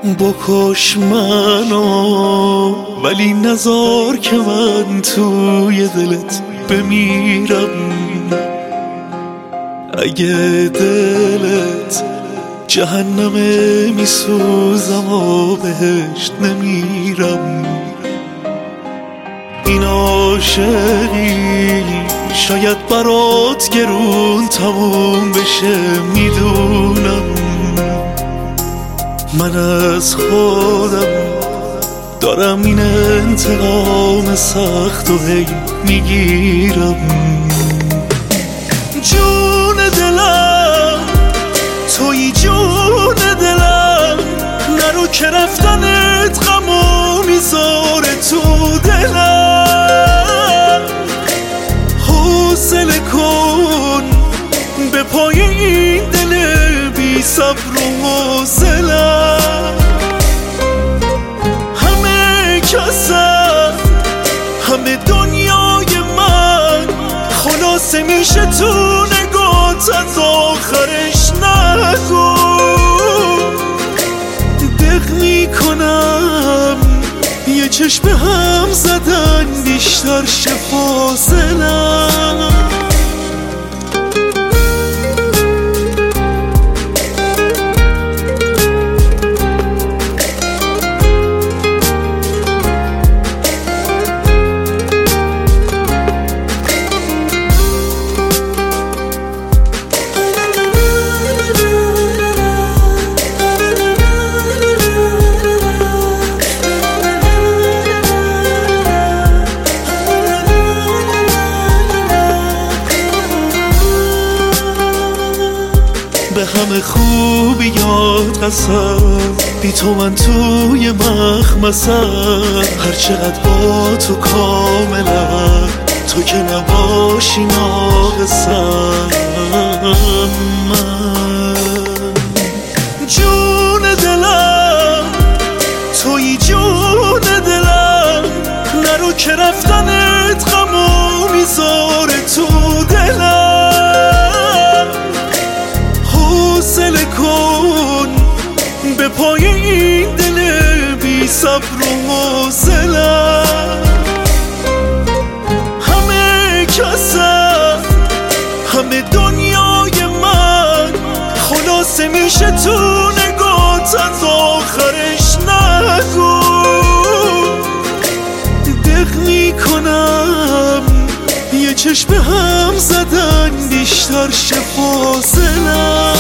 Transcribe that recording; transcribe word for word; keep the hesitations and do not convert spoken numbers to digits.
بکش منو ولی نذار که من توی دلت بمیرم. اگه دلت جهنمه میسوزم و بهشت نمیرم. این عاشقی شاید برات گرون تموم بشه، میدونم من از خودم دارم این انتقام سخت و هی میگیرم. جون دلم توی جون دلم، نرو که رفتنت غمو میذاره تو دلم. حوصله کن به پای این دل بی صبر و حوصله‌ام. همه کسم همه دنیای من خلاصه میشه تو نگات، از آخرش نگو. دق میکنم یه چشم هم زدن بیشتر شه فاصله‌ام. به همه خوبیات قسم، بی تو من توی مخمسم. هر چقدر با تو کاملم، تو که نباشی ناقصم. من جون دلم توی جون دلم، نرو که رفتنت غمو میذاره تو دلم. حوصله کن به پای این دل بی صبر و حوصله‌ام. همه کسم همه دنیای من خلاصه میشه تو نگات، از آخرش نگو. دق میکنم یه چشم هم زدن بیشتر شه فاصله‌ام.